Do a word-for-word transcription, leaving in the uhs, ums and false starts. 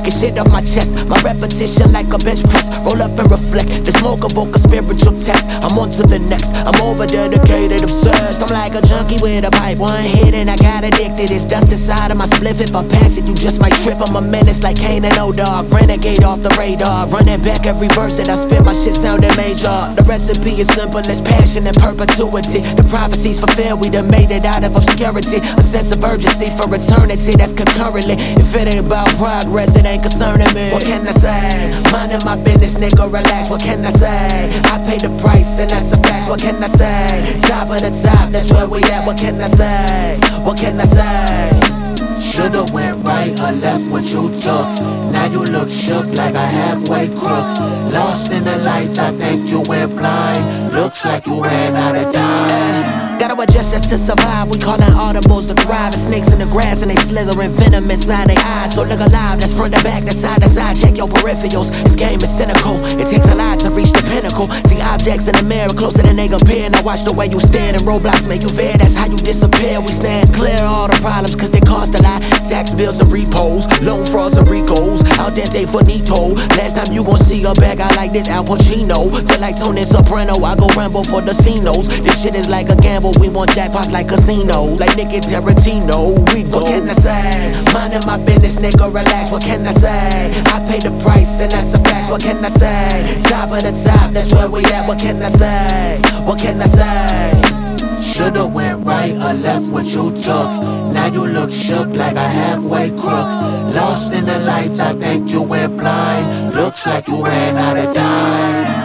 get shit off my chest. My repetition like a bench press. Roll up and reflect. The smoke evoke a spiritual text. I'm on to the next. I'm over dedicated, obsessed. I'm like a junkie with a pipe. One hit and I got addicted. It's dust inside of my spliff. If I pass it, you just might trip. I'm a menace like Kane and O-Dog. Renegade off the radar. Running back every verse that I spit. My shit sounding major. The recipe is simple as passion and perpetuity. The prophecies fulfilled. We done made it out of obscurity. A sense of urgency for eternity. That's concurrently. If it ain't about progress, it ain't concerning me. What can I say? Minding my business, nigga, relax. What can I say? I pay the price and that's a fact. What can I say? Top of the top, that's where we at. What can I say? What can I say? Should've went right or left what you took. Now you look shook like a halfway crook. Lost in the lights, I think you went blind. Looks like you ran out of time. Gotta adjust just to survive. We callin' audibles to thrive. And snakes in the grass and they slithering venom inside their eyes. So look alive, that's front to back, that's side to side. Check your peripherals, this game is cynical. It takes a lot to reach the pinnacle. See objects in the mirror closer than they appear. Now watch the way you stand and roadblocks make you veer. That's how you disappear. We stand clear of all the problems cause they cost a lot. Tax bills and repos, loan frauds and recos. Al dente finito. Last time you gon' see a bag out like this, Al Pacino. Feel like Tony Soprano, I go Rambo for the Cinos. This shit is like a gamble. We want jackpots like casinos, like Nicky Tarantino. We go. What can I say? Minding my business, nigga, relax. What can I say? I pay the price and that's a fact. What can I say? Top of the top, that's where we at. What can I say? What can I say? Should've went right or left what you took. Now you look shook like a halfway crook. Lost in the lights, I think you went blind. Looks like you ran out of time.